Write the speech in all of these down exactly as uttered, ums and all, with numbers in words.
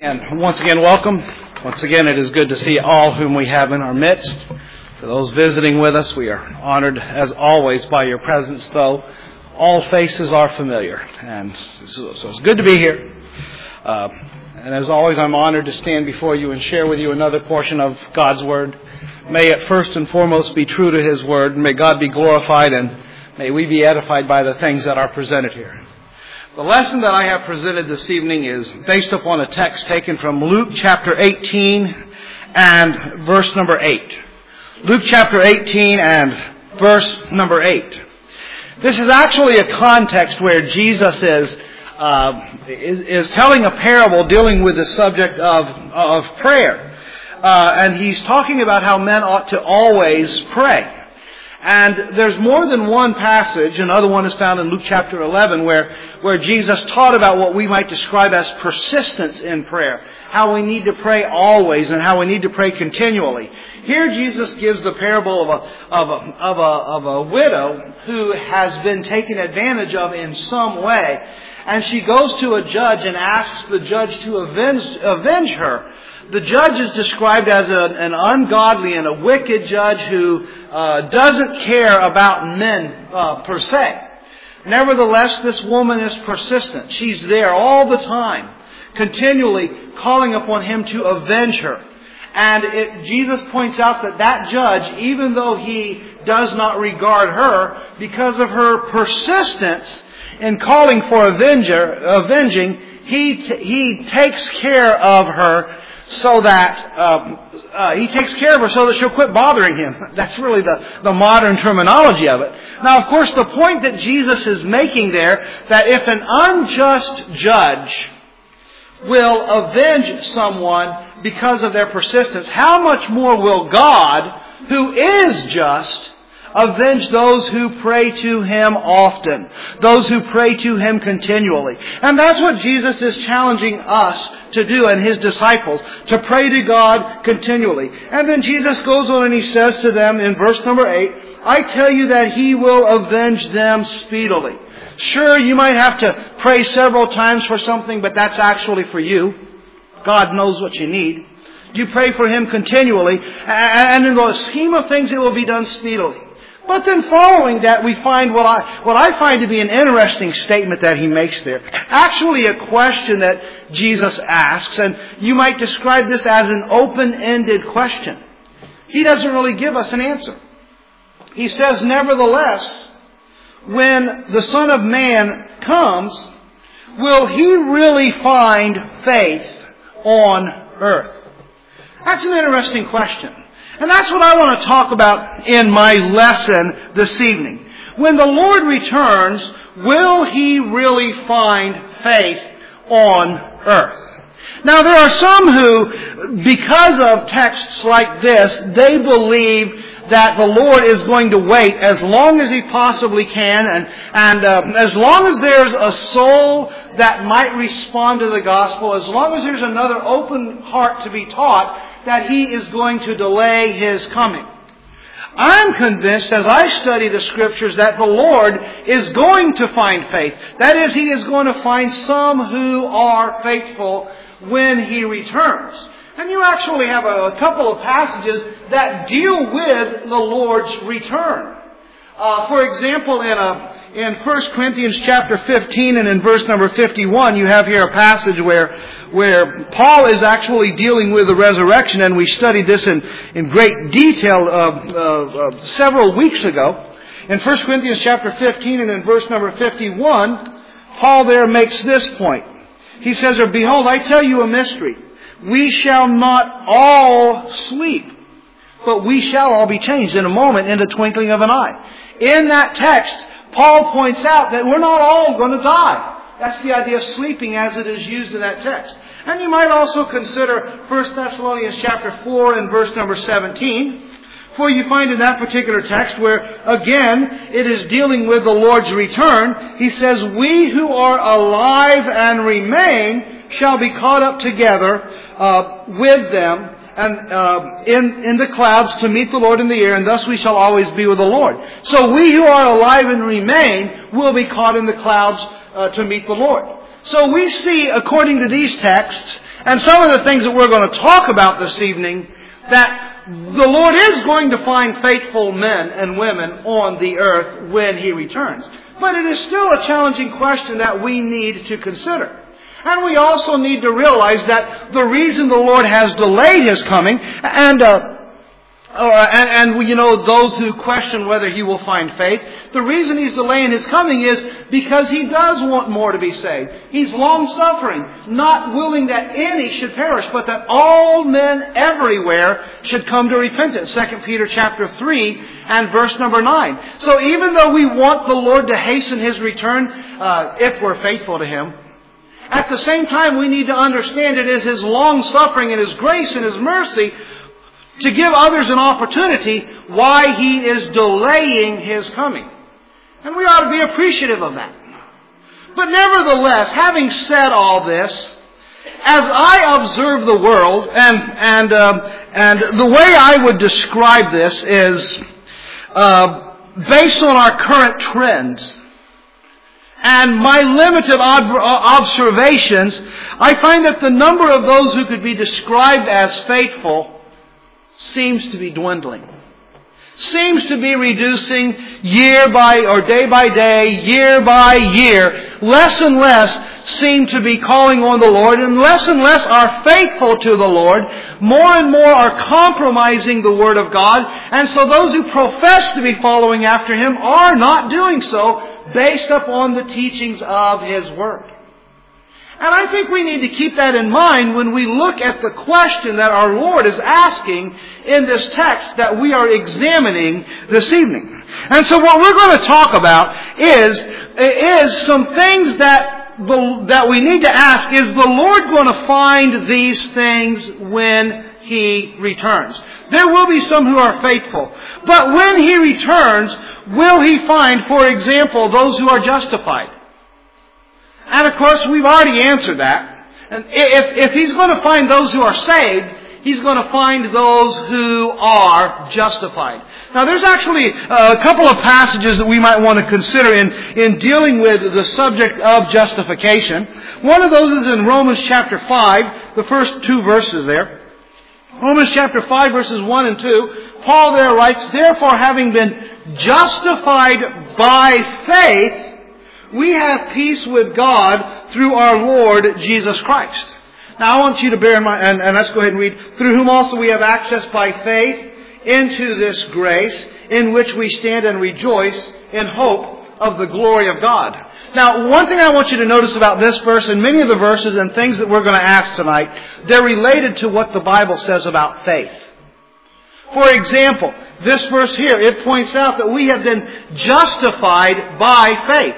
And once again, welcome. Once again, it is good to see all whom we have in our midst. For those visiting with us, we are honored, as always, by your presence, though all faces are familiar. And so, so it's good to be here. Uh, and as always, I'm honored to stand before you and share with you another portion of God's Word. May it first and foremost be true to His Word. May God be glorified, and may we be edified by the things that are presented here. The lesson that I have presented this evening is based upon a text taken from Luke chapter eighteen and verse number eight. Luke chapter eighteen and verse number eight. This is actually a context where Jesus is, uh, is, is telling a parable dealing with the subject of, of prayer. Uh, and he's talking about how men ought to always pray. And there's more than one passage, another one is found in Luke chapter eleven, where, where Jesus taught about what we might describe as persistence in prayer. How we need to pray always and how we need to pray continually. Here Jesus gives the parable of a, of a, of a, of a widow who has been taken advantage of in some way. And she goes to a judge and asks the judge to avenge, avenge her. The judge is described as a, an ungodly and a wicked judge who uh, doesn't care about men uh, per se. Nevertheless, this woman is persistent. She's there all the time, continually calling upon him to avenge her. And it, Jesus points out that that judge, even though he does not regard her, because of her persistence in calling for avenger, avenging, he he takes care of her. So that um, uh, he takes care of her so that she'll quit bothering him. That's really the, the modern terminology of it. Now, of course, the point that Jesus is making there, that if an unjust judge will avenge someone because of their persistence, how much more will God, who is just, avenge those who pray to Him often, those who pray to Him continually. And that's what Jesus is challenging us to do and His disciples, to pray to God continually. And then Jesus goes on and He says to them in verse number eight, I tell you that He will avenge them speedily. Sure, you might have to pray several times for something, but that's actually for you. God knows what you need. You pray for Him continually, and in the scheme of things, it will be done speedily. But then following that, we find what I, what I find to be an interesting statement that He makes there. Actually a question that Jesus asks, and you might describe this as an open-ended question. He doesn't really give us an answer. He says, nevertheless, when the Son of Man comes, will He really find faith on earth? That's an interesting question. And that's what I want to talk about in my lesson this evening. When the Lord returns, will He really find faith on earth? Now, there are some who, because of texts like this, they believe that the Lord is going to wait as long as He possibly can, and, and uh, as long as there's a soul that might respond to the gospel, as long as there's another open heart to be taught, that He is going to delay His coming. I'm convinced as I study the Scriptures that the Lord is going to find faith. That is, He is going to find some who are faithful when He returns. And you actually have a, a couple of passages that deal with the Lord's return. Uh, for example, in a In First Corinthians chapter fifteen and in verse number fifty-one, you have here a passage where where Paul is actually dealing with the resurrection, and we studied this in, in great detail uh, uh, uh, several weeks ago. In First Corinthians chapter fifteen and in verse number fifty-one, Paul there makes this point. He says, behold, I tell you a mystery. We shall not all sleep, but we shall all be changed in a moment, in the twinkling of an eye. In that text, Paul points out that we're not all going to die. That's the idea of sleeping as it is used in that text. And you might also consider First Thessalonians chapter four and verse number seventeen. For you find in that particular text where, again, it is dealing with the Lord's return. He says, we who are alive and remain shall be caught up together uh, with them and uh, in, in the clouds to meet the Lord in the air, and thus we shall always be with the Lord. So we who are alive and remain will be caught in the clouds uh, to meet the Lord. So we see, according to these texts, And some of the things that we're going to talk about this evening, that the Lord is going to find faithful men and women on the earth when He returns. But it is still a challenging question that we need to consider. And we also need to realize that the reason the Lord has delayed His coming, and uh, uh, and, and you know, those who question whether He will find faith, the reason He's delaying His coming is because He does want more to be saved. He's long-suffering, not willing that any should perish, but that all men everywhere should come to repentance. Second Peter chapter three and verse number nine. So even though we want the Lord to hasten His return, uh, if we're faithful to Him, at the same time we need to understand it is His long-suffering and His grace and His mercy to give others an opportunity why He is delaying His coming. And we ought to be appreciative of that. But nevertheless, having said all this, as I observe the world, and and uh, and the way I would describe this is uh, based on our current trends and my limited ob- observations, I find that the number of those who could be described as faithful seems to be dwindling. Seems to be reducing year by, or day by day, year by year. Less and less seem to be calling on the Lord, and less and less are faithful to the Lord. More and more are compromising the Word of God, and so those who profess to be following after Him are not doing so based upon the teachings of His Word. And I think we need to keep that in mind when we look at the question that our Lord is asking in this text that we are examining this evening. And so what we're going to talk about is, is some things that, the, that we need to ask. Is the Lord going to find these things when He returns? There will be some who are faithful. But when He returns, will He find, for example, those who are justified? And of course, we've already answered that. And if, if He's going to find those who are saved, He's going to find those who are justified. Now, there's actually a couple of passages that we might want to consider in, in dealing with the subject of justification. One of those is in Romans chapter five, the first two verses there. Romans chapter five, verses one and two. Paul there writes, "Therefore, having been justified by faith, we have peace with God through our Lord Jesus Christ." Now I want you to bear in mind, and, and let's go ahead and read, "Through whom also we have access by faith into this grace, in which we stand and rejoice in hope of the glory of God." Now, one thing I want you to notice about this verse, and many of the verses and things that we're going to ask tonight, they're related to what the Bible says about faith. For example, this verse here, it points out that we have been justified by faith.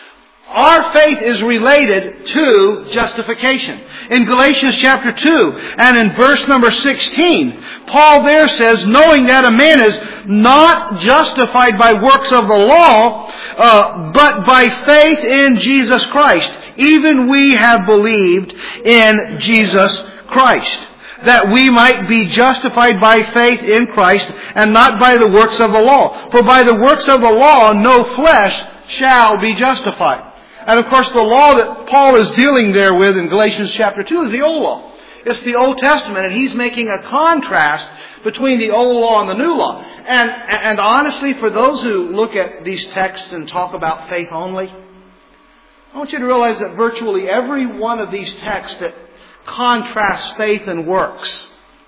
Our faith is related to justification. In Galatians chapter two and in verse number sixteen, Paul there says, "Knowing that a man is not justified by works of the law, uh, but by faith in Jesus Christ. Even we have believed in Jesus Christ, that we might be justified by faith in Christ and not by the works of the law. For by the works of the law no flesh shall be justified." And of course the law that Paul is dealing there with in Galatians chapter two is the old law. It's the Old Testament, and he's making a contrast between the old law and the new law. And, and honestly, for those who look at these texts and talk about faith only, I want you to realize that virtually every one of these texts that contrasts faith and works,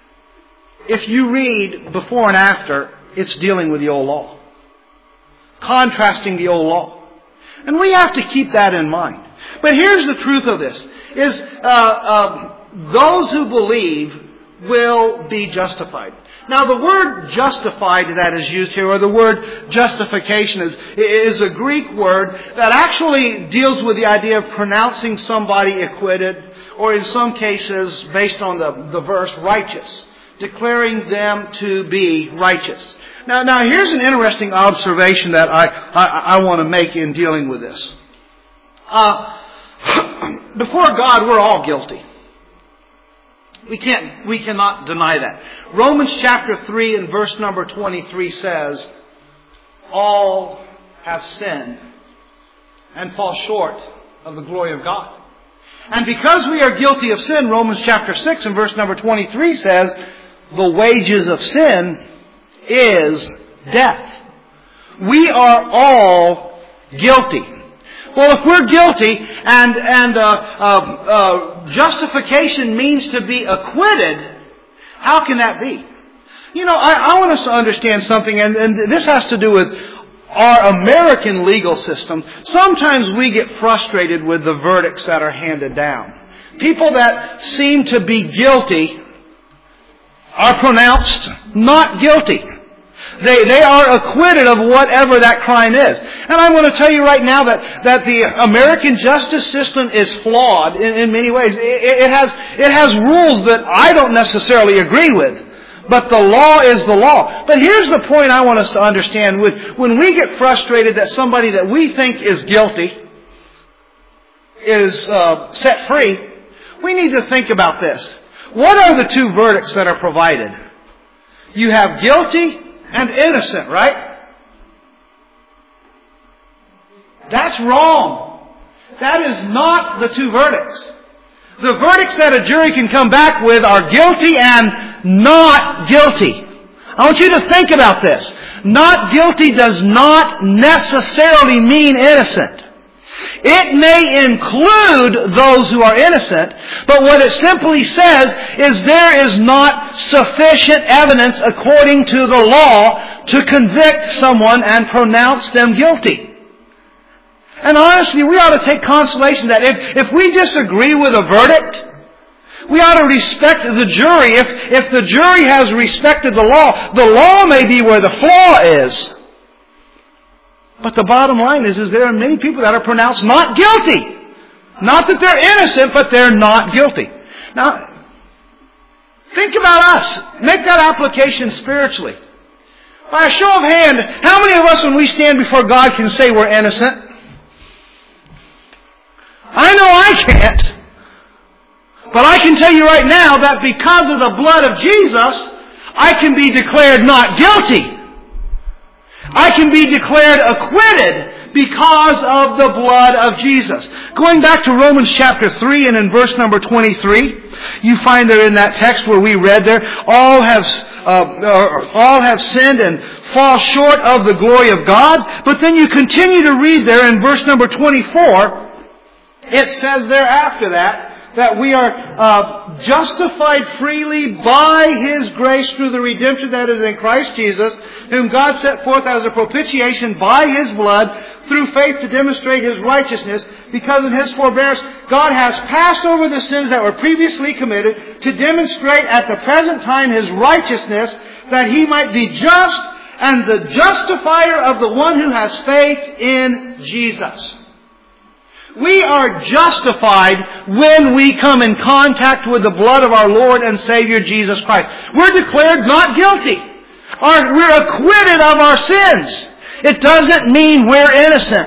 if you read before and after, it's dealing with the old law. Contrasting the old law. And we have to keep that in mind. But here's the truth of this, is uh, uh, those who believe will be justified. Now the word justified that is used here, or the word justification, is, is a Greek word that actually deals with the idea of pronouncing somebody acquitted, or in some cases, based on the, the verse, righteous. Declaring them to be righteous. Now, now here's an interesting observation that I, I, I want to make in dealing with this. Uh, before God, we're all guilty. We can't, we cannot deny that. Romans chapter three and verse number twenty-three says, "All have sinned and fall short of the glory of God." And because we are guilty of sin, Romans chapter six and verse number twenty-three says, the wages of sin is death. We are all guilty. Well, if we're guilty and and uh, uh, uh, justification means to be acquitted, how can that be? You know, I, I want us to understand something, and, and this has to do with our American legal system. Sometimes we get frustrated with the verdicts that are handed down. People that seem to be guilty are pronounced not guilty. They, they are acquitted of whatever that crime is. And I want to tell you right now that, that the American justice system is flawed in, in many ways. It, it, has, it has rules that I don't necessarily agree with. But the law is the law. But here's the point I want us to understand. When we get frustrated that somebody that we think is guilty is uh, set free, we need to think about this. What are the two verdicts that are provided? You have guilty and innocent, right? That's wrong. That is not the two verdicts. The verdicts that a jury can come back with are guilty and not guilty. I want you to think about this. Not guilty does not necessarily mean innocent. It may include those who are innocent, but what it simply says is there is not sufficient evidence according to the law to convict someone and pronounce them guilty. And honestly, we ought to take consolation that if, if we disagree with a verdict, we ought to respect the jury. If, if the jury has respected the law, the law may be where the flaw is. But the bottom line is, is there are many people that are pronounced not guilty. Not that they're innocent, but they're not guilty. Now, think about us. Make that application spiritually. By a show of hand, how many of us when we stand before God can say we're innocent? I know I can't. But I can tell you right now that because of the blood of Jesus, I can be declared not guilty. I can be declared acquitted because of the blood of Jesus. Going back to Romans chapter three and in verse number twenty-three, you find there in that text where we read there, all have uh, all have sinned and fall short of the glory of God. But then you continue to read there in verse number twenty-four, it says there after that, that we are uh, justified freely by His grace through the redemption that is in Christ Jesus, whom God set forth as a propitiation by His blood through faith to demonstrate His righteousness, because in His forbearance God has passed over the sins that were previously committed to demonstrate at the present time His righteousness, that He might be just and the justifier of the one who has faith in Jesus. We are justified when we come in contact with the blood of our Lord and Savior Jesus Christ. We're declared not guilty. Our, we're acquitted of our sins. It doesn't mean we're innocent.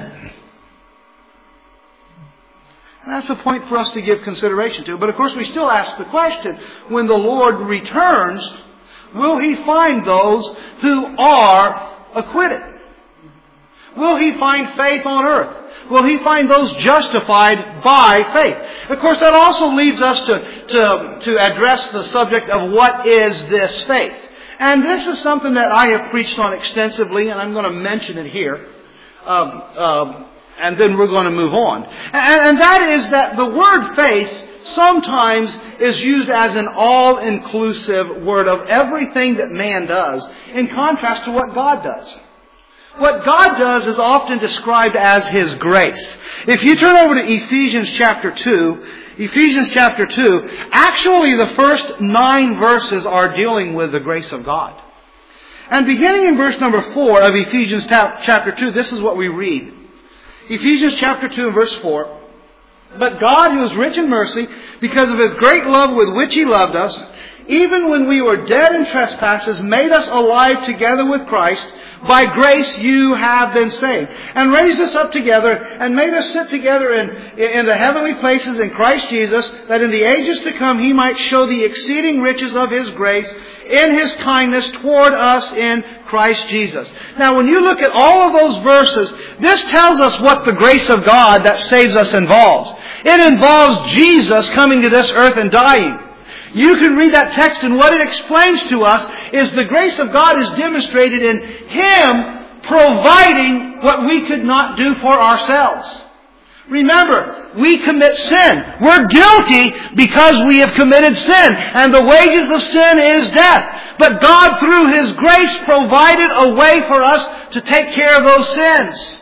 And that's a point for us to give consideration to. But of course we still ask the question, when the Lord returns, will He find those who are acquitted? Will He find faith on earth? Will He find those justified by faith? Of course, that also leads us to, to, to address the subject of what is this faith. And this is something that I have preached on extensively, and I'm going to mention it here. Um, um, and then we're going to move on. And, and that is that the word faith sometimes is used as an all-inclusive word of everything that man does, in contrast to what God does. What God does is often described as His grace. If you turn over to Ephesians chapter two, Ephesians chapter two, actually the first nine verses are dealing with the grace of God. And beginning in verse number four of Ephesians chapter two, this is what we read. Ephesians chapter two and verse four. But God, who is rich in mercy, because of His great love with which He loved us, even when we were dead in trespasses, made us alive together with Christ. By grace you have been saved. And raised us up together and made us sit together in, in the heavenly places in Christ Jesus, that in the ages to come He might show the exceeding riches of His grace in His kindness toward us in Christ Jesus. Now when you look at all of those verses, this tells us what the grace of God that saves us involves. It involves Jesus coming to this earth and dying. You can read that text, and what it explains to us is the grace of God is demonstrated in Him providing what we could not do for ourselves. Remember, we commit sin. We're guilty because we have committed sin, and the wages of sin is death. But God, through His grace, provided a way for us to take care of those sins.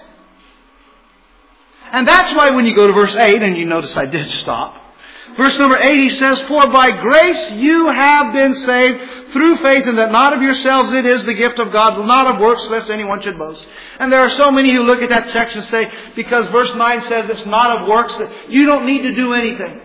And that's why when you go to verse eight, and you notice I did stop, verse number eight, he says, For by grace you have been saved through faith, and that not of yourselves, it is the gift of God, not of works, lest anyone should boast. And there are so many who look at that text and say, because verse nine says it's not of works, that you don't need to do anything.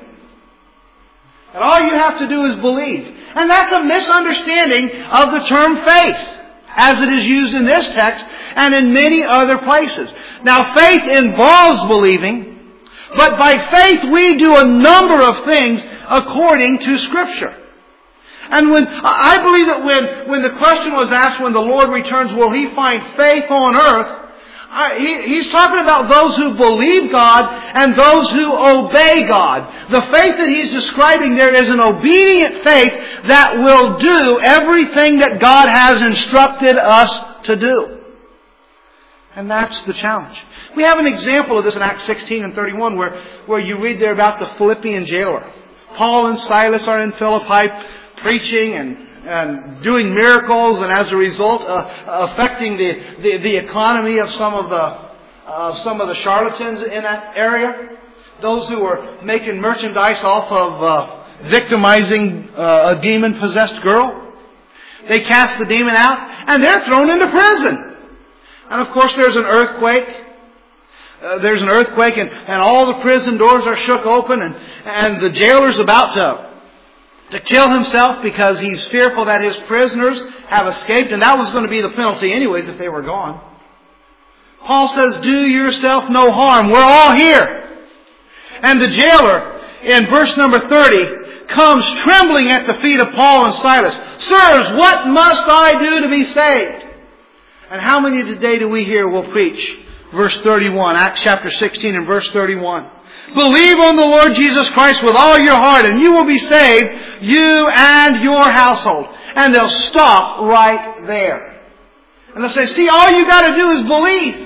And all you have to do is believe. And that's a misunderstanding of the term faith, as it is used in this text and in many other places. Now, faith involves believing, but by faith we do a number of things according to Scripture. And when I believe that when, when the question was asked when the Lord returns, will He find faith on earth? I, he, he's talking about those who believe God and those who obey God. The faith that He's describing there is an obedient faith that will do everything that God has instructed us to do. And that's the challenge. We have an example of this in Acts sixteen and thirty-one where, where you read there about the Philippian jailer. Paul and Silas are in Philippi preaching and, and doing miracles, and as a result uh, affecting the, the, the economy of some of the uh, some of the charlatans in that area. Those who were making merchandise off of uh, victimizing uh, a demon-possessed girl. They cast the demon out and they're thrown into prison. And of course there's an earthquake. Uh, there's an earthquake and, and all the prison doors are shook open, and, and the jailer's about to, to kill himself because he's fearful that his prisoners have escaped, and that was going to be the penalty anyways if they were gone. Paul says, do yourself no harm. We're all here. And the jailer, in verse number thirty, comes trembling at the feet of Paul and Silas. Sirs, what must I do to be saved? And how many today do we hear will preach? Verse thirty-one, Acts chapter sixteen and verse thirty-one. Believe on the Lord Jesus Christ with all your heart, and you will be saved, you and your household. And they'll stop right there. And they'll say, see, all you got to do is believe.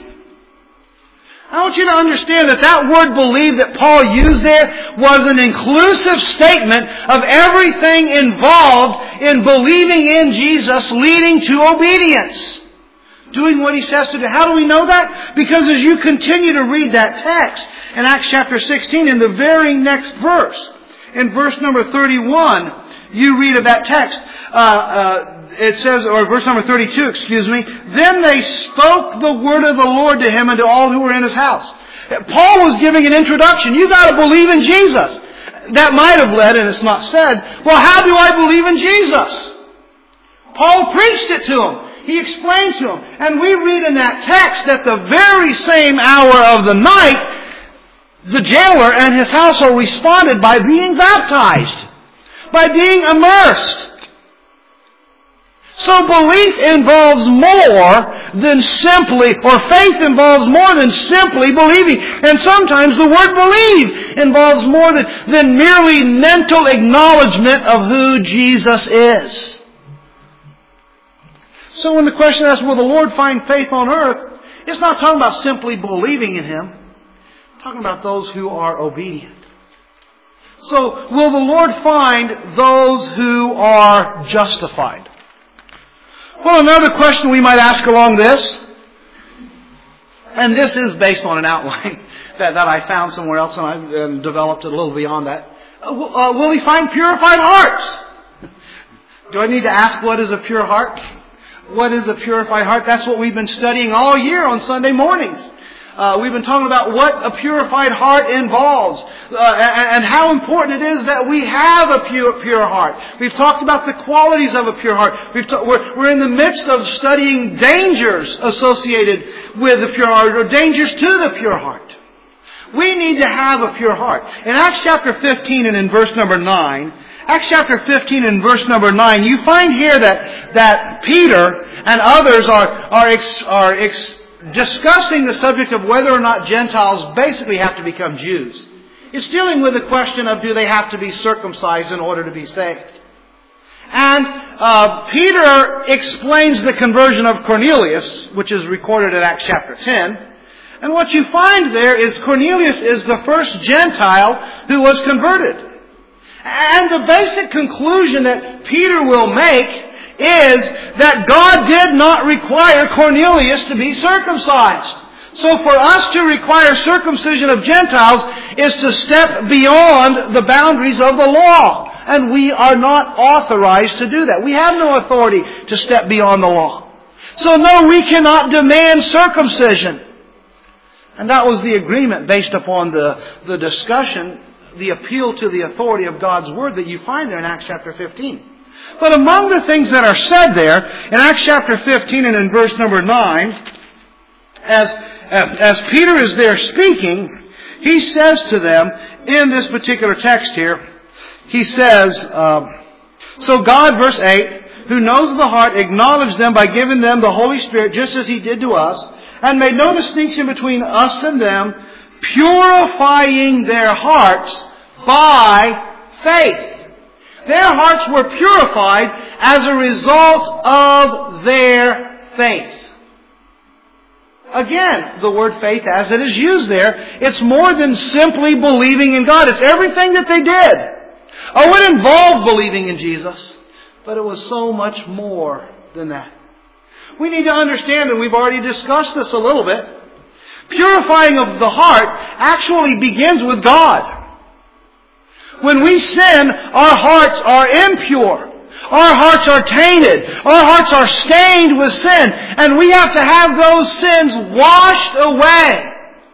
I want you to understand that that word believe that Paul used there was an inclusive statement of everything involved in believing in Jesus, leading to obedience. Doing what He says to do. How do we know that? Because as you continue to read that text in Acts chapter sixteen, in the very next verse, in verse number thirty-one, you read of that text. Uh, uh, it says, or verse number thirty-two, excuse me. Then they spoke the word of the Lord to him and to all who were in his house. Paul was giving an introduction. You got to believe in Jesus. That might have led, and it's not said, well, how do I believe in Jesus? Paul preached it to him. He explained to him. And we read in that text that the very same hour of the night, the jailer and his household responded by being baptized, by being immersed. So belief involves more than simply, or faith involves more than simply believing. And sometimes the word believe involves more than, than merely mental acknowledgement of who Jesus is. So when the question asks, will the Lord find faith on earth? It's not talking about simply believing in Him. It's talking about those who are obedient. So, will the Lord find those who are justified? Well, another question we might ask along this, and this is based on an outline that, that I found somewhere else, and I um, developed it a little beyond that. Uh, will He find purified hearts? Do I need to ask what is a pure heart? What is a purified heart? That's what we've been studying all year on Sunday mornings. Uh, we've been talking about what a purified heart involves, uh, and, and how important it is that we have a pure, pure heart. We've talked about the qualities of a pure heart. We've ta- we're, we're in the midst of studying dangers associated with the pure heart, or dangers to the pure heart. We need to have a pure heart. In Acts chapter fifteen and in verse number nine, Acts chapter fifteen and verse number nine, you find here that, that Peter and others are, are, ex, are ex, discussing the subject of whether or not Gentiles basically have to become Jews. It's dealing with the question of, do they have to be circumcised in order to be saved? And uh, Peter explains the conversion of Cornelius, which is recorded in Acts chapter ten. And what you find there is Cornelius is the first Gentile who was converted. And the basic conclusion that Peter will make is that God did not require Cornelius to be circumcised. So for us to require circumcision of Gentiles is to step beyond the boundaries of the law. And we are not authorized to do that. We have no authority to step beyond the law. So no, we cannot demand circumcision. And that was the agreement based upon the, the discussion, the appeal to the authority of God's Word that you find there in Acts chapter fifteen. But among the things that are said there, in Acts chapter fifteen and in verse number nine, as, as Peter is there speaking, he says to them, in this particular text here, he says, uh, so God, verse eight, who knows the heart, acknowledged them by giving them the Holy Spirit, just as He did to us, and made no distinction between us and them, purifying their hearts by faith. Their hearts were purified as a result of their faith. Again, the word faith as it is used there, it's more than simply believing in God. It's everything that they did. Oh, it involved believing in Jesus, but it was so much more than that. We need to understand, and we've already discussed this a little bit, purifying of the heart actually begins with God. When we sin, our hearts are impure. Our hearts are tainted. Our hearts are stained with sin. And we have to have those sins washed away.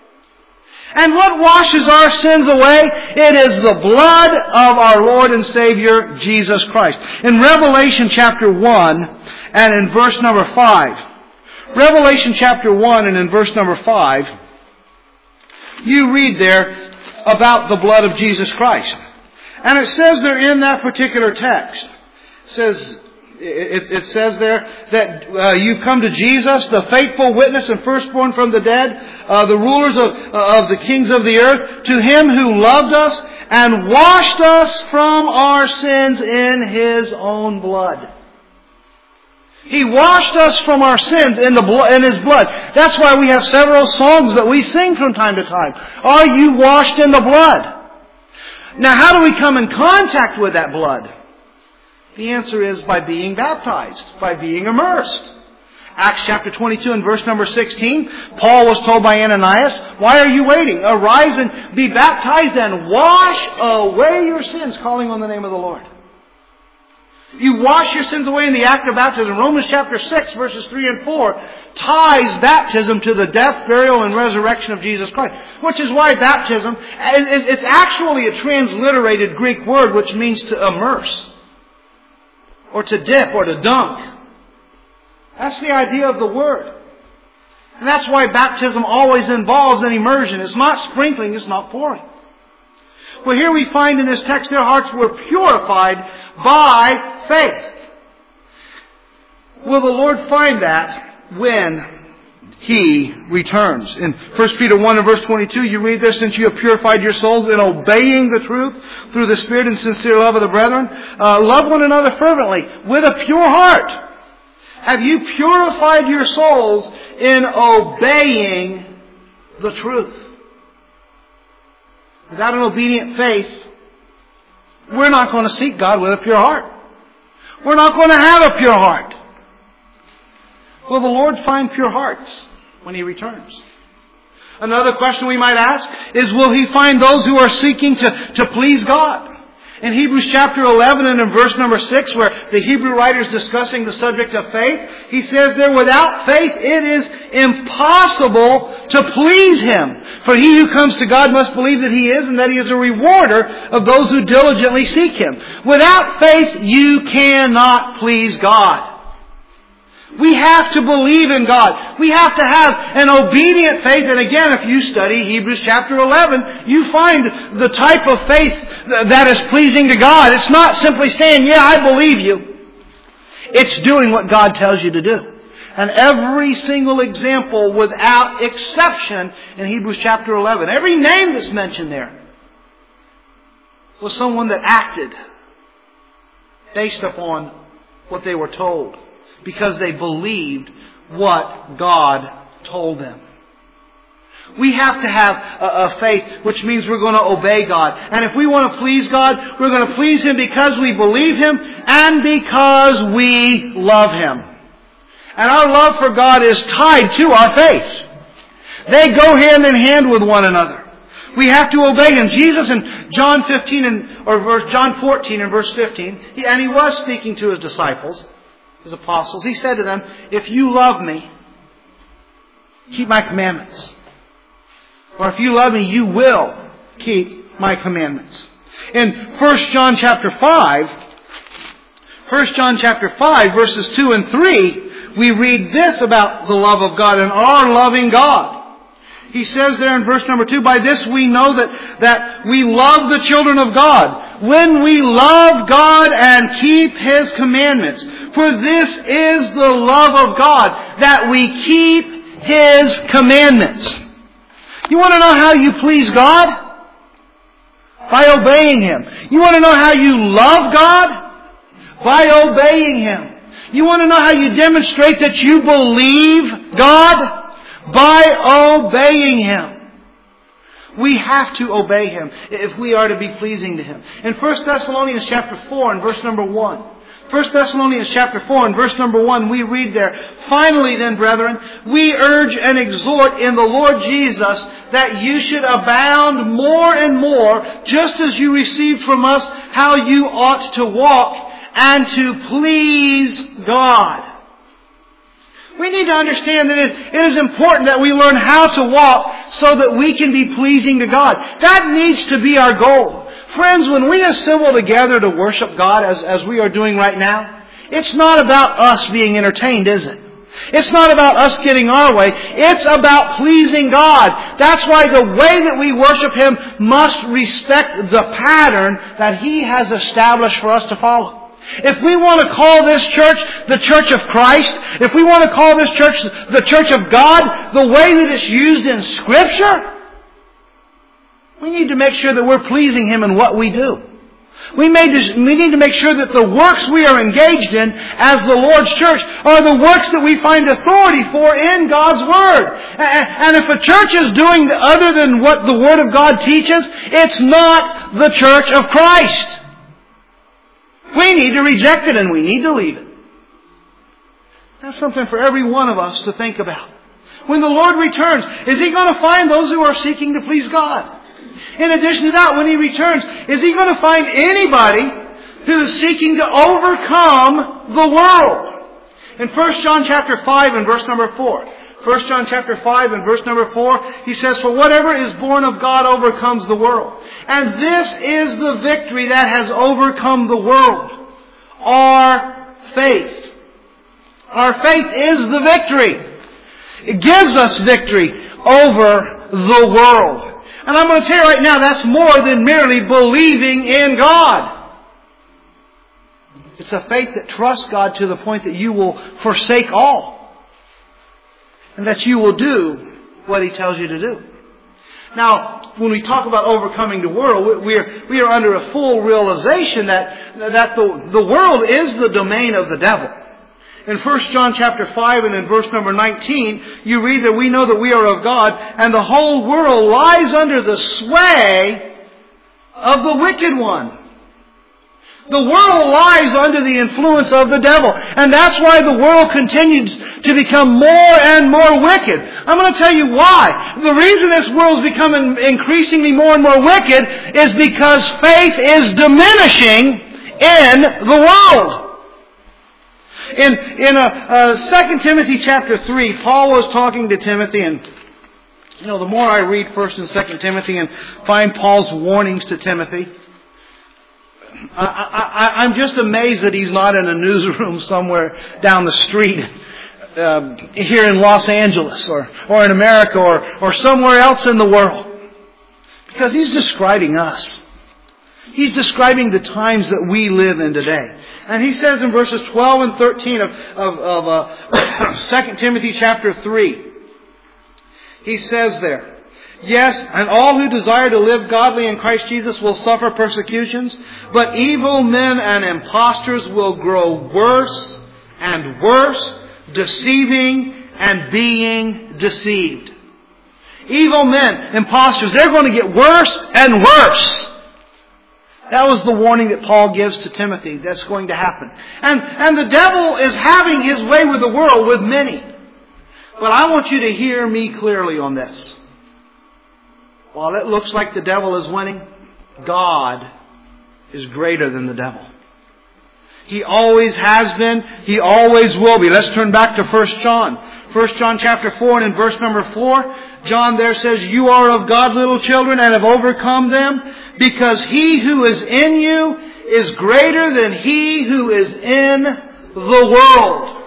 And what washes our sins away? It is the blood of our Lord and Savior, Jesus Christ. In Revelation chapter one and in verse number five, Revelation chapter one and in verse number five, you read there about the blood of Jesus Christ. And it says there in that particular text, it says, it, it says there that uh, you've come to Jesus, the faithful witness and firstborn from the dead, uh, the rulers of, uh, of the kings of the earth, to Him who loved us and washed us from our sins in His own blood. He washed us from our sins in the blo- in His blood. That's why we have several songs that we sing from time to time. Are you washed in the blood? Now, how do we come in contact with that blood? The answer is by being baptized, by being immersed. Acts chapter twenty-two and verse number sixteen, Paul was told by Ananias, why are you waiting? Arise and be baptized and wash away your sins, calling on the name of the Lord. You wash your sins away in the act of baptism. Romans chapter six, verses three and four, ties baptism to the death, burial, and resurrection of Jesus Christ. Which is why baptism, it's actually a transliterated Greek word which means to immerse, or to dip, or to dunk. That's the idea of the word. And that's why baptism always involves an immersion. It's not sprinkling, it's not pouring. Well, here we find in this text their hearts were purified by faith. Will the Lord find that when He returns? In First Peter one and verse twenty-two, you read this, since you have purified your souls in obeying the truth through the Spirit and sincere love of the brethren, uh, love one another fervently with a pure heart. Have you purified your souls in obeying the truth? Without an obedient faith, we're not going to seek God with a pure heart. We're not going to have a pure heart. Will the Lord find pure hearts when He returns? Another question we might ask is, will He find those who are seeking to, to please God? In Hebrews chapter eleven and in verse number six, where the Hebrew writer is discussing the subject of faith, he says there, without faith it is impossible to please Him. For he who comes to God must believe that He is, and that He is a rewarder of those who diligently seek Him. Without faith you cannot please God. We have to believe in God. We have to have an obedient faith. And again, if you study Hebrews chapter eleven, you find the type of faith that is pleasing to God. It's not simply saying, yeah, I believe you. It's doing what God tells you to do. And every single example, without exception, in Hebrews chapter eleven, every name that's mentioned there was someone that acted based upon what they were told, because they believed what God told them. We have to have a, a faith, which means we're going to obey God. And if we want to please God, we're going to please Him because we believe Him and because we love Him. And our love for God is tied to our faith. They go hand in hand with one another. We have to obey Him. Jesus in John fifteen and or verse John fourteen and verse fifteen, he, and He was speaking to His disciples, His apostles. He said to them, if you love me, keep my commandments. Or if you love me, you will keep my commandments. In First John chapter five, First John chapter five, verses two and three, we read this about the love of God and our loving God. He says there in verse number two, by this we know that, that we love the children of God, when we love God and keep His commandments. For this is the love of God, that we keep His commandments. You want to know how you please God? By obeying Him. You want to know how you love God? By obeying Him. You want to know how you demonstrate that you believe God? By obeying Him. We have to obey Him if we are to be pleasing to Him. In First Thessalonians chapter four and verse number one, First Thessalonians chapter four and verse number one, we read there, finally then, brethren, we urge and exhort in the Lord Jesus that you should abound more and more, just as you received from us how you ought to walk and to please God. We need to understand that it is important that we learn how to walk so that we can be pleasing to God. That needs to be our goal. Friends, when we assemble together to worship God as, as we are doing right now, it's not about us being entertained, is it? It's not about us getting our way. It's about pleasing God. That's why the way that we worship Him must respect the pattern that He has established for us to follow. If we want to call this church the Church of Christ, if we want to call this church the Church of God, the way that it's used in Scripture, we need to make sure that we're pleasing Him in what we do. We, may just, we need to make sure that the works we are engaged in as the Lord's church are the works that we find authority for in God's Word. And if a church is doing other than what the Word of God teaches, it's not the Church of Christ. We need to reject it and we need to leave it. That's something for every one of us to think about. When the Lord returns, is He going to find those who are seeking to please God? In addition to that, when He returns, is He going to find anybody who is seeking to overcome the world? In First John chapter five and verse number four. First John chapter five and verse number four, he says, for whatever is born of God overcomes the world. And this is the victory that has overcome the world. Our faith. Our faith is the victory. It gives us victory over the world. And I'm going to tell you right now, that's more than merely believing in God. It's a faith that trusts God to the point that you will forsake all. And that you will do what He tells you to do. Now, when we talk about overcoming the world, we are, we are under a full realization that, that the, the world is the domain of the devil. In First John chapter five and in verse number nineteen, you read that we know that we are of God, and the whole world lies under the sway of the wicked one. The world lies under the influence of the devil. And that's why the world continues to become more and more wicked. I'm going to tell you why. The reason this world is becoming increasingly more and more wicked is because faith is diminishing in the world. In, in a, uh, Second Timothy chapter three, Paul was talking to Timothy, and you know, the more I read First and Second Timothy and find Paul's warnings to Timothy, I, I, I'm just amazed that he's not in a newsroom somewhere down the street uh, here in Los Angeles or, or in America or, or somewhere else in the world. Because he's describing us. He's describing the times that we live in today. And he says in verses twelve and thirteen of, of, of uh, Second Timothy chapter three, he says there, yes, and all who desire to live godly in Christ Jesus will suffer persecutions, but evil men and impostors will grow worse and worse, deceiving and being deceived. Evil men, impostors, they're going to get worse and worse. That was the warning that Paul gives to Timothy. That's going to happen. And, and the devil is having his way with the world, with many. But I want you to hear me clearly on this. While it looks like the devil is winning, God is greater than the devil. He always has been. He always will be. Let's turn back to First John. First John chapter four and in verse number four, John there says, you are of God, little children, and have overcome them, because he who is in you is greater than he who is in the world.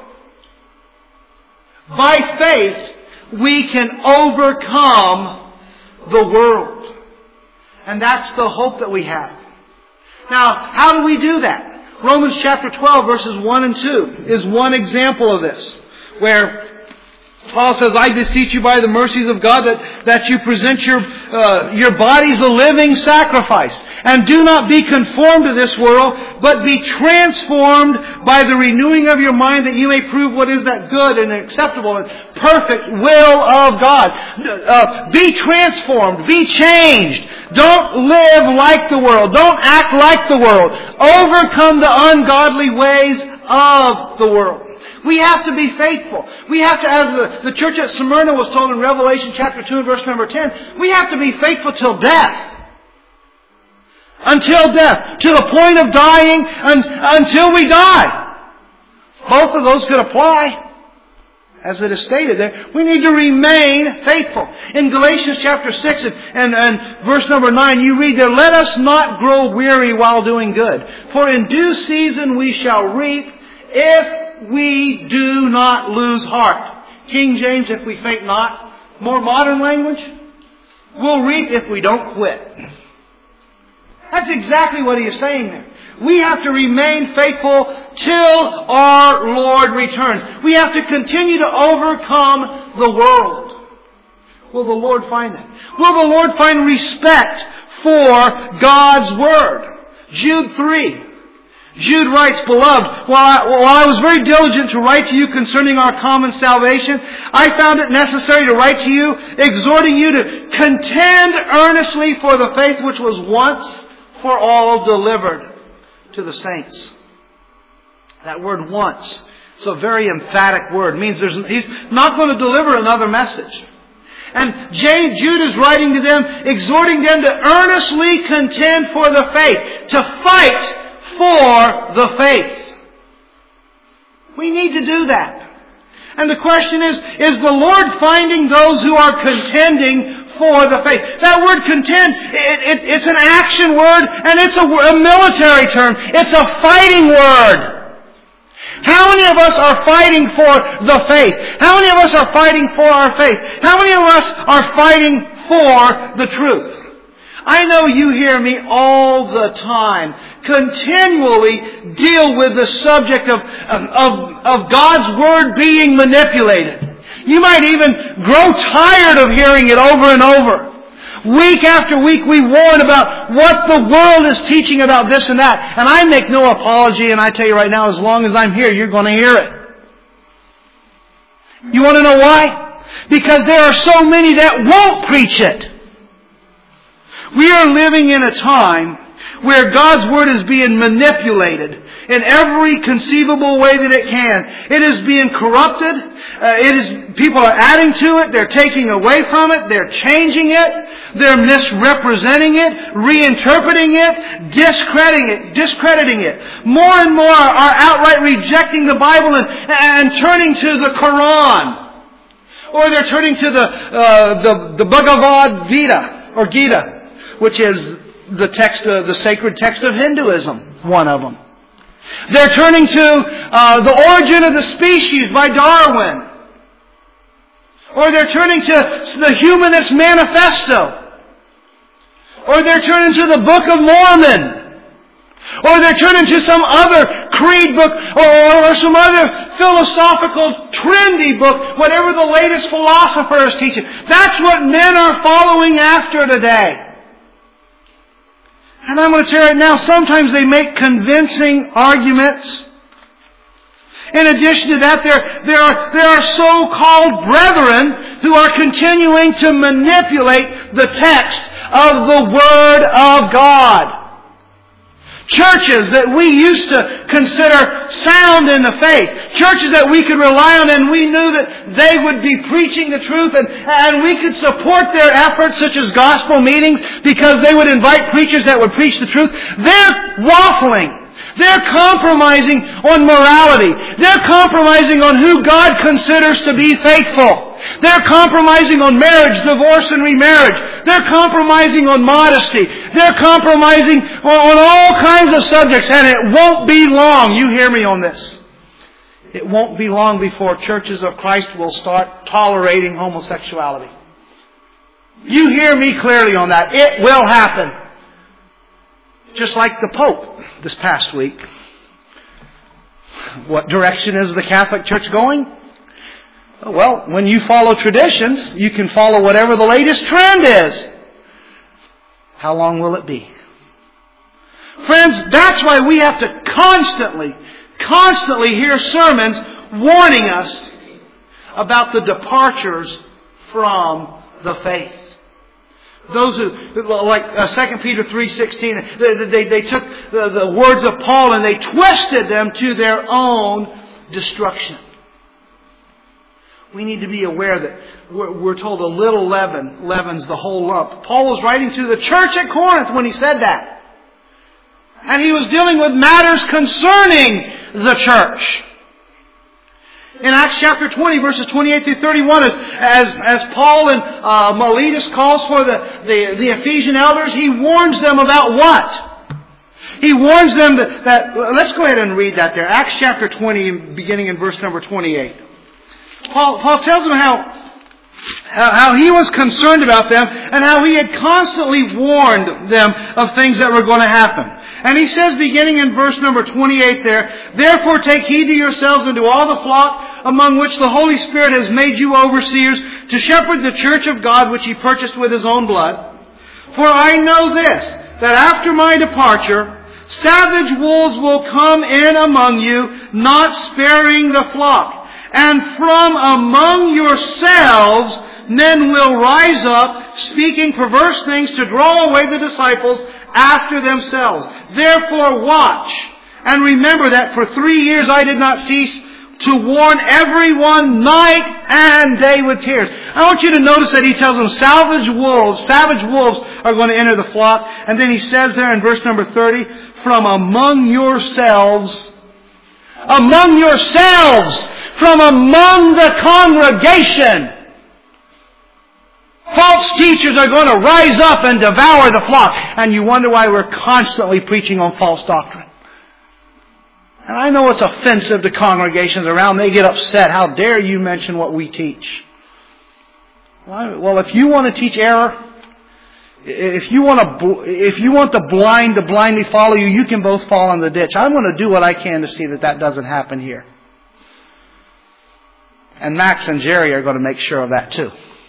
By faith, we can overcome the world. And that's the hope that we have. Now, how do we do that? Romans chapter twelve verses one and two is one example of this, where Paul says, I beseech you by the mercies of God that, that you present your, uh, your bodies a living sacrifice. And do not be conformed to this world, but be transformed by the renewing of your mind, that you may prove what is that good and acceptable and perfect will of God. Uh, be transformed. Be changed. Don't live like the world. Don't act like the world. Overcome the ungodly ways of the world. We have to be faithful. We have to, as the, the church at Smyrna was told in Revelation chapter two and verse number ten, we have to be faithful till death. Until death. To the point of dying un, until we die. Both of those could apply. As it is stated there, we need to remain faithful. In Galatians chapter six and, and, and verse number nine, you read there, let us not grow weary while doing good. For in due season we shall reap if we do not lose heart. King James, if we faint not. More modern language, we'll reap if we don't quit. That's exactly what he is saying there. We have to remain faithful till our Lord returns. We have to continue to overcome the world. Will the Lord find that? Will the Lord find respect for God's Word? Jude three. Jude writes, Beloved, while I, while I was very diligent to write to you concerning our common salvation, I found it necessary to write to you, exhorting you to contend earnestly for the faith which was once for all delivered to the saints. That word once, it's a very emphatic word. It means there's, he's not going to deliver another message. And Jude is writing to them, exhorting them to earnestly contend for the faith, to fight for the faith. We need to do that. And the question is, is the Lord finding those who are contending for the faith? That word contend, it, it, it's an action word and it's a, a military term. It's a fighting word. How many of us are fighting for the faith? How many of us are fighting for our faith? How many of us are fighting for the truth? I know you hear me all the time continually deal with the subject of, of, of God's Word being manipulated. You might even grow tired of hearing it over and over. Week after week we warn about what the world is teaching about this and that. And I make no apology, and I tell you right now, as long as I'm here, you're going to hear it. You want to know why? Because there are so many that won't preach it. We are living in a time where God's Word is being manipulated in every conceivable way that it can. It is being corrupted. Uh, it is, people are adding to it. They're taking away from it. They're changing it. They're misrepresenting it, reinterpreting it, discrediting it, discrediting it. More and more are outright rejecting the Bible and, and turning to the Quran. Or they're turning to the, uh, the, the Bhagavad Gita, or Gita, which is the text, uh, the sacred text of Hinduism, one of them. They're turning to uh, The Origin of the Species by Darwin. Or they're turning to the Humanist Manifesto. Or they're turning to the Book of Mormon. Or they're turning to some other creed book or, or some other philosophical trendy book, whatever the latest philosopher is teaching. That's what men are following after today. And I'm going to tell you right now, sometimes they make convincing arguments. In addition to that, there, there are, there are so-called brethren who are continuing to manipulate the text of the Word of God. Churches that we used to consider sound in the faith. Churches that we could rely on, and we knew that they would be preaching the truth, and, and we could support their efforts, such as gospel meetings, because they would invite preachers that would preach the truth. They're waffling. They're compromising on morality. They're compromising on who God considers to be faithful. They're compromising on marriage, divorce, and remarriage. They're compromising on modesty. They're compromising on all kinds of subjects, and it won't be long. You hear me on this. It won't be long before churches of Christ will start tolerating homosexuality. You hear me clearly on that. It will happen. Just like the Pope this past week. What direction is the Catholic Church going? Well, when you follow traditions, you can follow whatever the latest trend is. How long will it be? Friends, that's why we have to constantly, constantly hear sermons warning us about the departures from the faith. Those who, like uh, Second Peter three sixteen, they, they, they took the, the words of Paul and they twisted them to their own destruction. We need to be aware that we're, we're told a little leaven leavens the whole lump. Paul was writing to the church at Corinth when he said that. And he was dealing with matters concerning the church. In Acts chapter twenty, verses twenty-eight through thirty-one, as, as, as Paul and uh, Miletus calls for the, the, the Ephesian elders, he warns them about what? He warns them that, that, let's go ahead and read that there. Acts chapter twenty, beginning in verse number twenty-eight. Paul, Paul tells them how, how, how he was concerned about them and how he had constantly warned them of things that were going to happen. And he says, beginning in verse number twenty-eight there, "Therefore take heed to yourselves and to all the flock among which the Holy Spirit has made you overseers, to shepherd the church of God which He purchased with His own blood. For I know this, that after my departure, savage wolves will come in among you, not sparing the flock. And from among yourselves men will rise up, speaking perverse things to draw away the disciples after themselves. Therefore watch, and remember that for three years I did not cease to warn everyone night and day with tears." I want you to notice that he tells them savage wolves, savage wolves are going to enter the flock. And then he says there in verse number thirty, "From among yourselves, among yourselves, from among the congregation, false teachers are going to rise up and devour the flock." And you wonder why we're constantly preaching on false doctrine. And I know it's offensive to congregations around. They get upset. How dare you mention what we teach? Well, if you want to teach error, if you want to, if you want the blind to blindly follow you, you can both fall in the ditch. I'm going to do what I can to see that that doesn't happen here. And Max and Jerry are going to make sure of that too.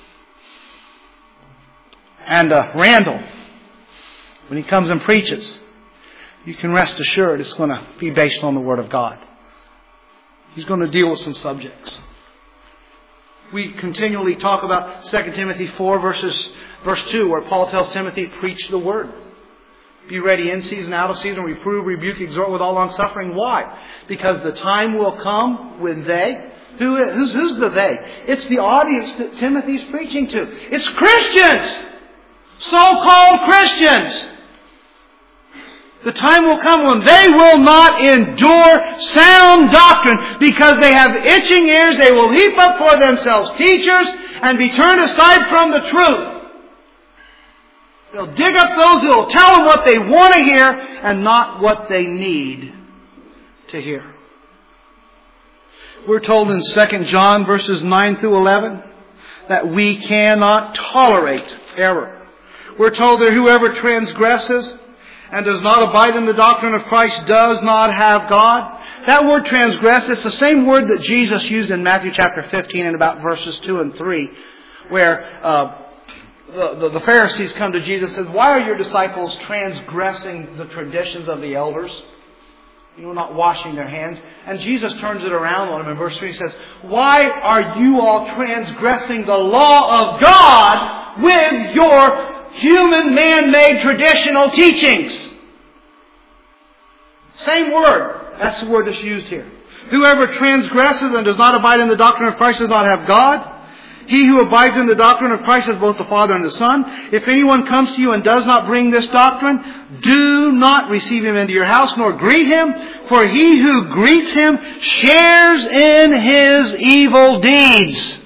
And uh, Randall, when he comes and preaches, you can rest assured it's going to be based on the Word of God. He's going to deal with some subjects. We continually talk about Second Timothy four verses, verse two, where Paul tells Timothy, preach the Word. Be ready in season, out of season, reprove, rebuke, exhort with all long-suffering. Why? Because the time will come when they... Who is, who's, who's the they? It's the audience that Timothy's preaching to. It's Christians! So-called Christians! The time will come when they will not endure sound doctrine because they have itching ears. They will heap up for themselves teachers and be turned aside from the truth. They'll dig up those who will tell them what they want to hear and not what they need to hear. We're told in Second John verses nine through eleven that we cannot tolerate error. We're told that whoever transgresses and does not abide in the doctrine of Christ does not have God. That word transgress, it's the same word that Jesus used in Matthew chapter fifteen in about verses two and three, where uh, the, the, the Pharisees come to Jesus and says, why are your disciples transgressing the traditions of the elders? You know, not washing their hands. And Jesus turns it around on them in verse three. He says, why are you all transgressing the law of God with your human, man-made traditional teachings? Same word. That's the word that's used here. Whoever transgresses and does not abide in the doctrine of Christ does not have God. He who abides in the doctrine of Christ has both the Father and the Son. If anyone comes to you and does not bring this doctrine, do not receive him into your house, nor greet him, for he who greets him shares in his evil deeds.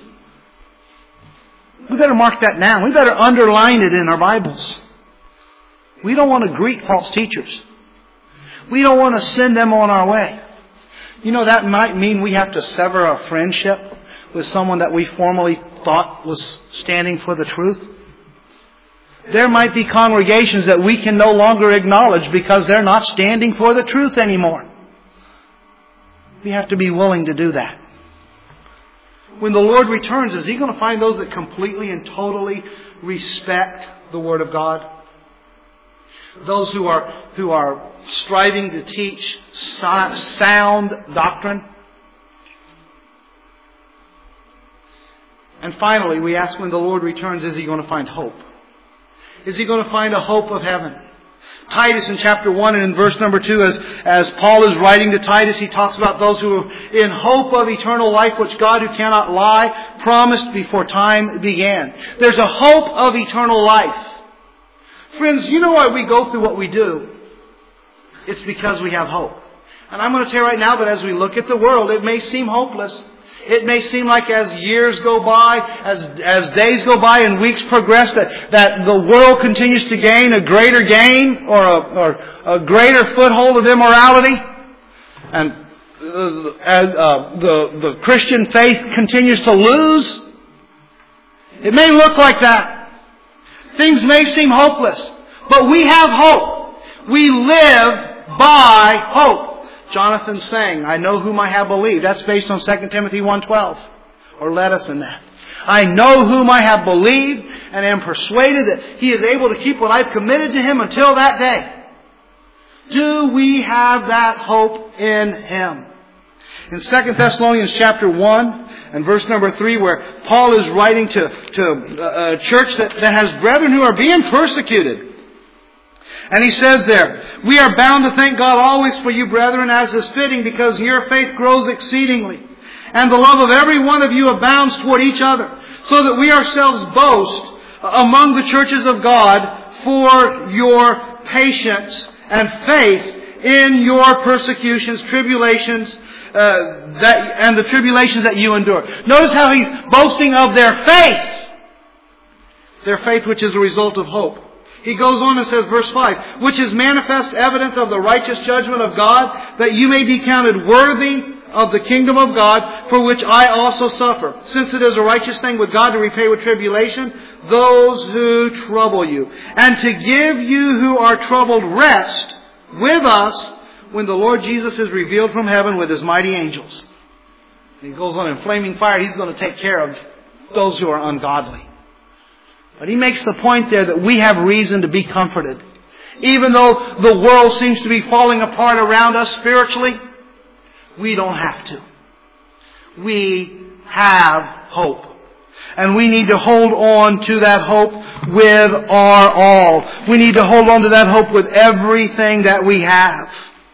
We better mark that down. We better underline it in our Bibles. We don't want to greet false teachers. We don't want to send them on our way. You know, that might mean we have to sever our friendship with someone that we formerly thought was standing for the truth. There might be congregations that we can no longer acknowledge because they're not standing for the truth anymore. We have to be willing to do that. When the Lord returns, is He going to find those that completely and totally respect the Word of God? Those who are, who are striving to teach sound doctrine? And finally, we ask when the Lord returns, is He going to find hope? Is He going to find a hope of heaven? Titus in chapter one and in verse number two, as, as Paul is writing to Titus, he talks about those who are in hope of eternal life, which God, who cannot lie, promised before time began. There's a hope of eternal life. Friends, you know why we go through what we do? It's because we have hope. And I'm going to tell you right now that as we look at the world, it may seem hopeless. It may seem like as years go by, as as days go by and weeks progress, that, that the world continues to gain a greater gain or a, or a greater foothold of immorality. And uh, as uh, the, the Christian faith continues to lose. It may look like that. Things may seem hopeless. But we have hope. We live by hope. Jonathan's saying, I know whom I have believed. That's based on Second Timothy one twelve. Or let us in that. I know whom I have believed and am persuaded that He is able to keep what I've committed to Him until that day. Do we have that hope in Him? In Second Thessalonians chapter one and verse number three, where Paul is writing to, to a church that, that has brethren who are being persecuted. And he says there, we are bound to thank God always for you, brethren, as is fitting, because your faith grows exceedingly. And the love of every one of you abounds toward each other, so that we ourselves boast among the churches of God for your patience and faith in your persecutions, tribulations, uh, that, and the tribulations that you endure. Notice how he's boasting of their faith. Their faith which is a result of hope. He goes on and says, verse five, which is manifest evidence of the righteous judgment of God, that you may be counted worthy of the kingdom of God, for which I also suffer, since it is a righteous thing with God to repay with tribulation those who trouble you, and to give you who are troubled rest with us when the Lord Jesus is revealed from heaven with His mighty angels. He goes on in flaming fire. He's going to take care of those who are ungodly. But he makes the point there that we have reason to be comforted. Even though the world seems to be falling apart around us spiritually, we don't have to. We have hope. And we need to hold on to that hope with our all. We need to hold on to that hope with everything that we have.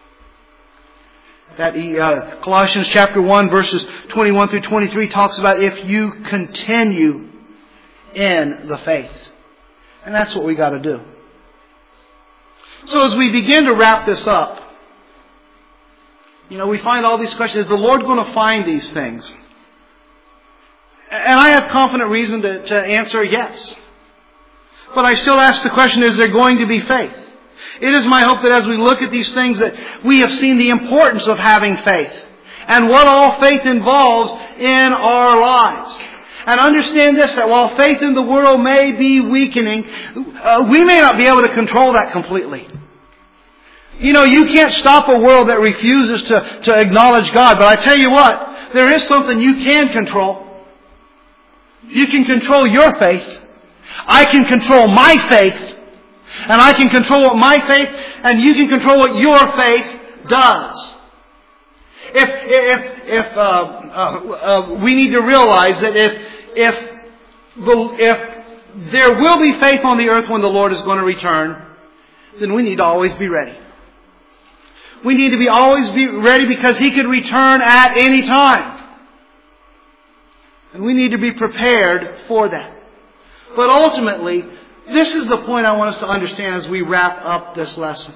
That uh, Colossians chapter one verses twenty-one through twenty-three talks about if you continue in the faith. And that's what we got to do. So as we begin to wrap this up, you know, we find all these questions. Is the Lord going to find these things? And I have confident reason to, to answer yes. But I still ask the question, is there going to be faith? It is my hope that as we look at these things that we have seen the importance of having faith and what all faith involves in our lives. And understand this, that while faith in the world may be weakening, uh, we may not be able to control that completely. You know, you can't stop a world that refuses to, to acknowledge God. But I tell you what, there is something you can control. You can control your faith. I can control my faith. And I can control what my faith, and you can control what your faith does. If if if uh, uh, uh, we need to realize that if if the if there will be faith on the earth when the Lord is going to return, then we need to always be ready. We need to be always be ready because He could return at any time, and we need to be prepared for that. But ultimately, this is the point I want us to understand as we wrap up this lesson.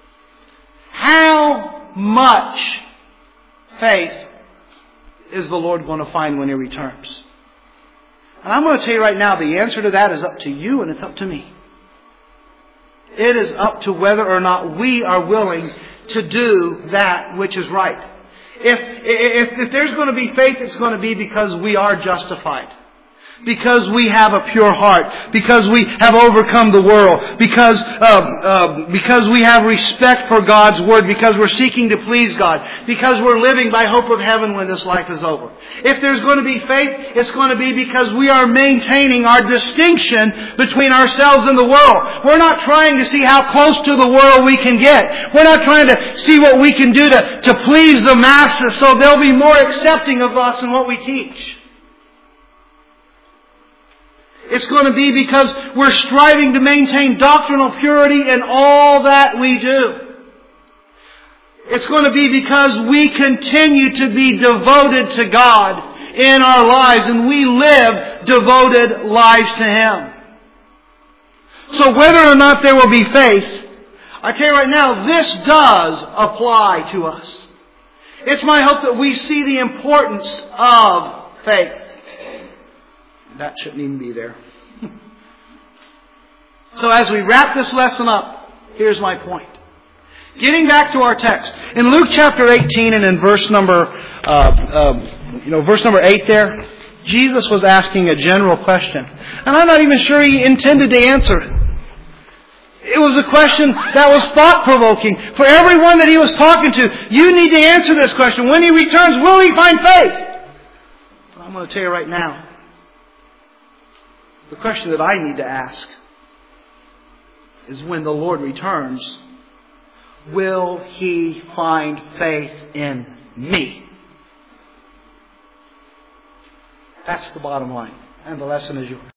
How much faith is the Lord going to find when He returns? And I'm going to tell you right now, the answer to that is up to you and it's up to me. It is up to whether or not we are willing to do that which is right. If, if, if there's going to be faith, it's going to be because we are justified. Because we have a pure heart. Because we have overcome the world. Because uh, uh, because we have respect for God's Word. Because we're seeking to please God. Because we're living by hope of heaven when this life is over. If there's going to be faith, it's going to be because we are maintaining our distinction between ourselves and the world. We're not trying to see how close to the world we can get. We're not trying to see what we can do to, to please the masses so they'll be more accepting of us and what we teach. It's going to be because we're striving to maintain doctrinal purity in all that we do. It's going to be because we continue to be devoted to God in our lives and we live devoted lives to Him. So whether or not there will be faith, I tell you right now, this does apply to us. It's my hope that we see the importance of faith. That shouldn't even be there. So as we wrap this lesson up, here's my point. Getting back to our text. In Luke chapter eighteen and in verse number, uh, uh, you know, verse number eight there, Jesus was asking a general question. And I'm not even sure He intended to answer it. It was a question that was thought-provoking. For everyone that He was talking to, you need to answer this question. When He returns, will He find faith? But I'm going to tell you right now, the question that I need to ask is when the Lord returns, will He find faith in me? That's the bottom line. And the lesson is yours.